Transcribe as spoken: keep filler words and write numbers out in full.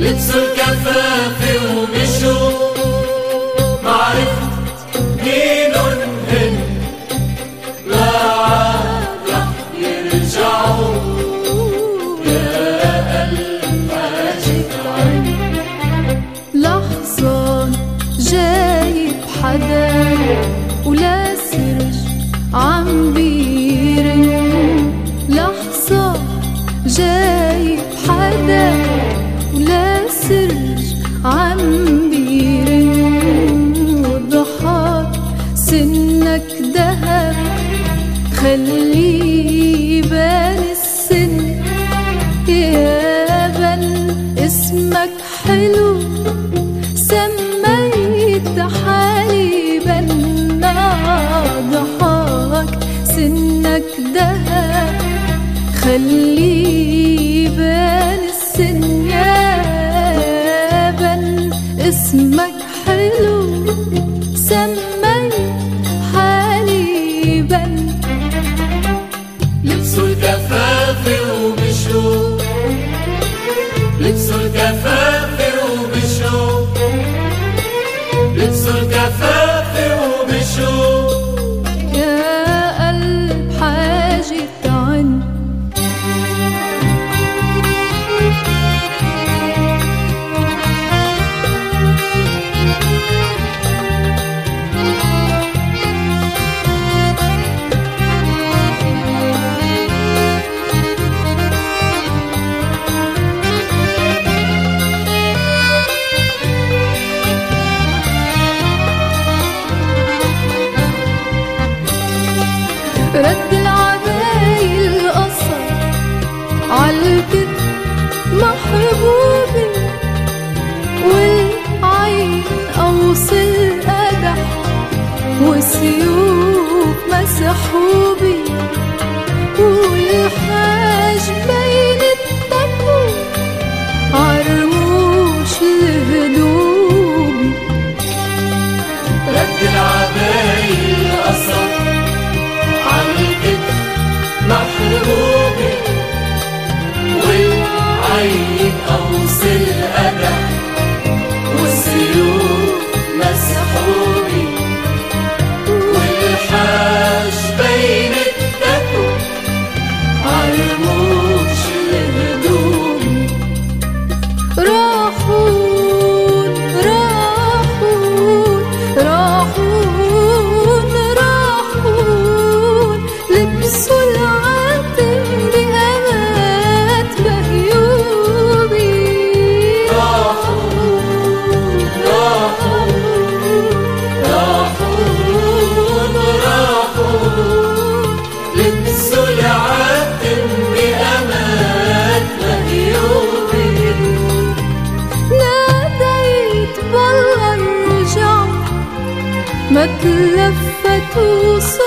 لبسوا الكفاف ومشوا معرفة مينن هن، لا عاد رح يرجعوا يا قلب حاجة عين. لحظة جايب حدا ولا سرج عم بيرن، لحظة جايب حدا ولا سرج عم بيرن، وضحك سنك دهب خليه يبان السن، يا بن اسمك حلو سميت حالي بنا، ضحك سنك دهب خليه يبان السن، يا بن اسمك حلو سميت حالي بن. لبسوا الكفاف ومشوا، لبسوا الكفاف ومشوا، لبسوا الكفاف ومشوا يا قلب حاجة عين. رد العبايل قصر عالكتف محبوبي، والعين أوصل قدح والسيوف مسحوبي، والحاج بين التكو عرموش الهدوبي. رد العبايل قصر عالكتف محبوبي، والعين أوصل قدح والسيوف مسحوبي، والحاج بين التكو عرموش الهدوم. راحون راحون راحون راحون، لبسوا العتم بأمات بهيوبي. راحون راحون راحون راحون، لبسوا العتم بأمات بهيوبي. ناديت بالله ارجع ما تلفت وصل